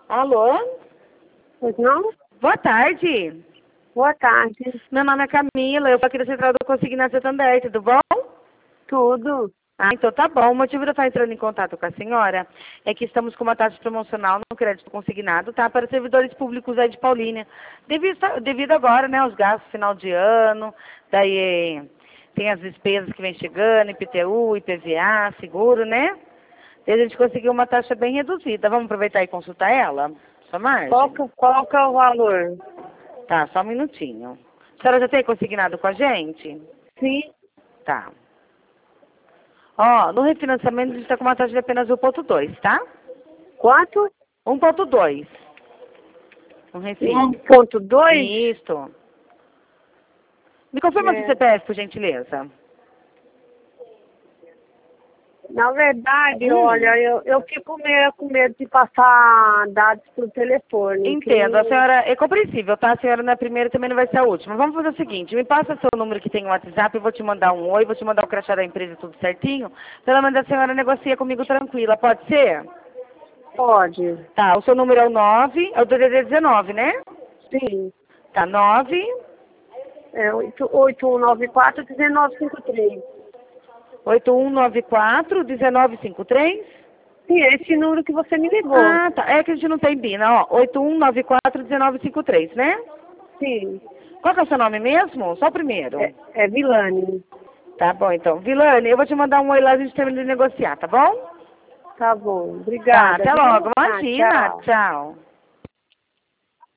Alô? Pois não? Boa tarde. Boa tarde. Meu nome é Camila, eu sou aqui da Central do Consignado Santander, tudo bom? Tudo. Ah, então tá bom. O motivo de eu estar entrando em contato com a senhora é que estamos com uma taxa promocional no crédito consignado, tá? Para servidores públicos aí de Paulínia. Devido agora, né, aos gastos final de ano, daí tem as despesas que vem chegando, IPTU, IPVA, seguro, né? E a gente conseguiu uma taxa bem reduzida. Vamos aproveitar e consultar ela? Sua Margem? Qual que é o valor? Tá, só um minutinho. A senhora já tem consignado com a gente? Sim. Tá. Ó, no refinanciamento a gente está com uma taxa de apenas 1,2, tá? Quanto? 1,2. Um recibo. 1,2? Isso. Me confirma seu CPF, por gentileza. Na verdade, olha, eu fico meio com medo de passar dados por telefone. Entendo. A senhora é compreensível, tá? A senhora não é a primeira e também não vai ser a última. Vamos fazer o seguinte, me passa seu número que tem no WhatsApp, eu vou te mandar um oi, vou te mandar o crachá da empresa tudo certinho. Pelo menos a senhora negocia comigo tranquila, pode ser? Pode. Tá, o seu número é o 9, é o DDD 19, né? Sim. Tá, 9... É 8194-1953. 8194-1953? Sim, é esse número que você me ligou. Ah, tá. É que a gente não tem BINA, ó. 8194-1953, né? Sim. Qual que é o seu nome mesmo? Só o primeiro. É Vilane. Tá bom, então. Vilane, eu vou te mandar um oi lá, a gente termina de negociar, tá bom? Tá bom. Tá, Obrigada. até viu? logo. Tá, Imagina. tchau. Tchau.